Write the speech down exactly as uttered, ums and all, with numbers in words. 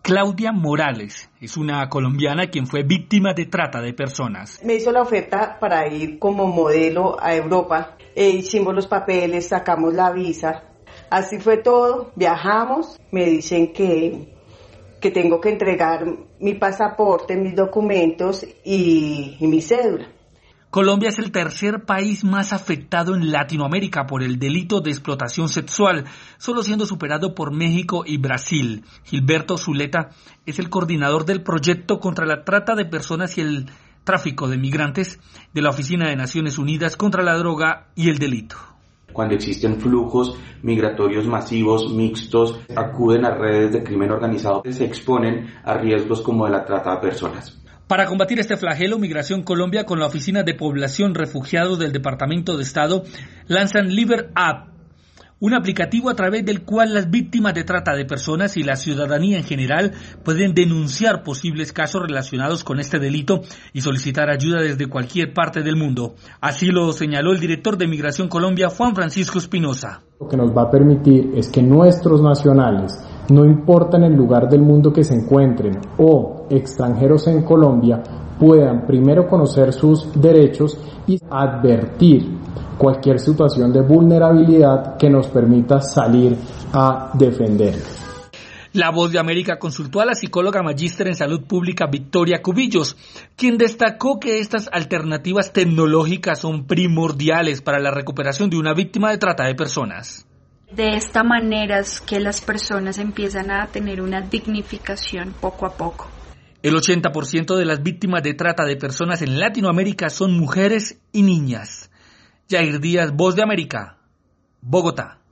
Claudia Morales es una colombiana quien fue víctima de trata de personas. Me hizo la oferta para ir como modelo a Europa. E hicimos los papeles, sacamos la visa. Así fue todo, viajamos. Me dicen que, que tengo que entregar mi pasaporte, mis documentos y, y mi cédula. Colombia es el tercer país más afectado en Latinoamérica por el delito de explotación sexual, solo siendo superado por México y Brasil. Gilberto Zuleta es el coordinador del proyecto contra la trata de personas y el tráfico de migrantes de la Oficina de Naciones Unidas contra la Droga y el Delito. Cuando existen flujos migratorios masivos, mixtos, acuden a redes de crimen organizado que se exponen a riesgos como de la trata de personas. Para combatir este flagelo, Migración Colombia con la Oficina de Población Refugiados del Departamento de Estado lanzan Liber App, un aplicativo a través del cual las víctimas de trata de personas y la ciudadanía en general pueden denunciar posibles casos relacionados con este delito y solicitar ayuda desde cualquier parte del mundo. Así lo señaló el director de Migración Colombia, Juan Francisco Espinosa. Lo que nos va a permitir es que nuestros nacionales, no importa en el lugar del mundo que se encuentren o extranjeros en Colombia, puedan primero conocer sus derechos y advertir cualquier situación de vulnerabilidad que nos permita salir a defenderlos. La Voz de América consultó a la psicóloga magíster en salud pública Victoria Cubillos, quien destacó que estas alternativas tecnológicas son primordiales para la recuperación de una víctima de trata de personas. De esta manera es que las personas empiezan a tener una dignificación poco a poco. El ochenta por ciento de las víctimas de trata de personas en Latinoamérica son mujeres y niñas. Yair Díaz, Voz de América, Bogotá.